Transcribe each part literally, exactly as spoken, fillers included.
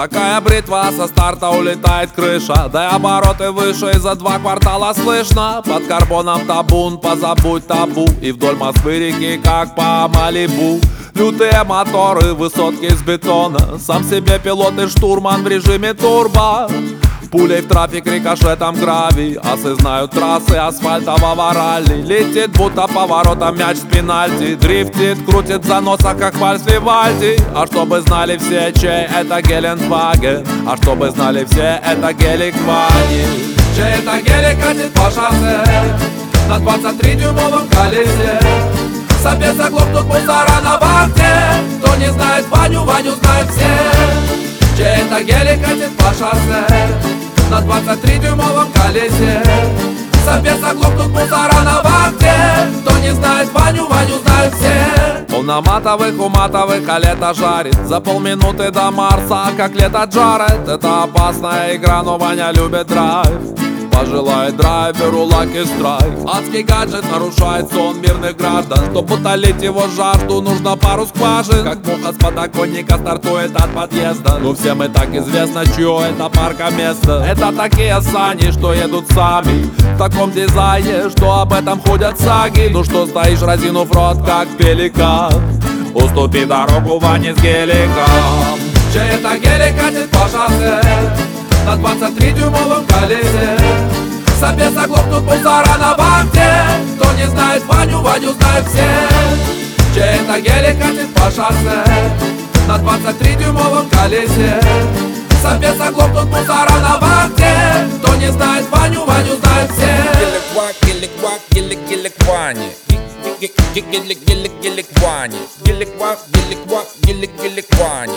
Такая бритва, со старта улетает крыша. Дай обороты выше, и за два квартала слышно. Под карбоном табун, позабудь табу. И вдоль Москвы реки, как по Малибу. Лютые моторы, высотки из бетона. Сам себе пилот и штурман в режиме турбо. Пулей в трафик, рикошетом гравий. Асы знают трассы асфальтового ралли. Летит будто поворотом мяч с пенальти. Дрифтит, крутит заноса, как вальс Вивальди. А чтобы знали все, чей это Гелендваген. А чтобы знали все, это гелик Вани. Чей это гелик катит по шоссе на двадцать три дюймовом колесе. Собес заглохнут мусора на вахте. Кто не знает Ваню, Ваню знают все. Чей это гелик катит по шоссе на двадцать три дюймовом колесе. Собес заглохнут мусора на вахте. Кто не знает Ваню, Ваню знают все. Он на матовых, у матовых, а лето жарит. За полминуты до Марса, как лето Джаред. Это опасная игра, но Ваня любит драйв. Пожелает драйверу лаки страйк. Адский гаджет нарушает сон мирных граждан. Чтоб утолить его жажду, нужно пару скважин. Как муха с подоконника стартует от подъезда. Ну всем и так известно, чье это паркоместо. Это такие сани, что едут сами. В таком дизайне, что об этом ходят саги. Ну что стоишь, разинув рот, как пеликан? Уступи дорогу Ване с геликом. Чей это гелик катит по шоссе на двадцать три дюймовом колесе. Собес заглохнут мусора на вахте. Кто не знает Ваню, Ваню знают все. Чей это гелик катит по шоссе на двадцать три дюймовом колесе. Собес заглохнут мусора на вахте. Кто не знает Ваню, Ваню знают все. Гелик Вак, гелик Вак, гелик гелик Вани. Гелик гелик гелик Вани. Гелик Вак, гелик Вак, гелик гелик Вани.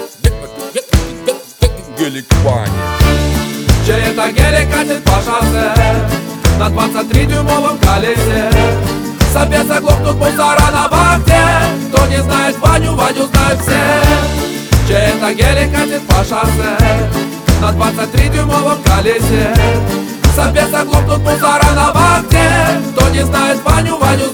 Гелик Вани. Чей это гелик катит по шоссе на двадцать три дюймовом колесе. Собес заглохнут мусора на вахте. Кто не знает Ваню, Ваню знают все. Чей это гелик катит по шоссе на двадцать три дюймовом колесе. Собес заглохнут мусора на вахте. Кто не знает Ваню, Ваню